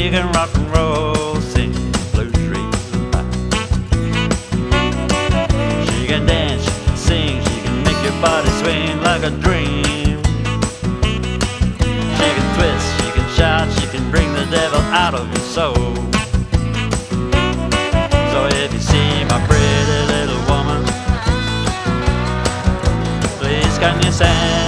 She can rock and roll, sing blues real fine. She can dance, she can sing, she can make your body swing like a dream. She can twist, she can shout, she can bring the devil out of your soul. So if you see my pretty little woman, please can you send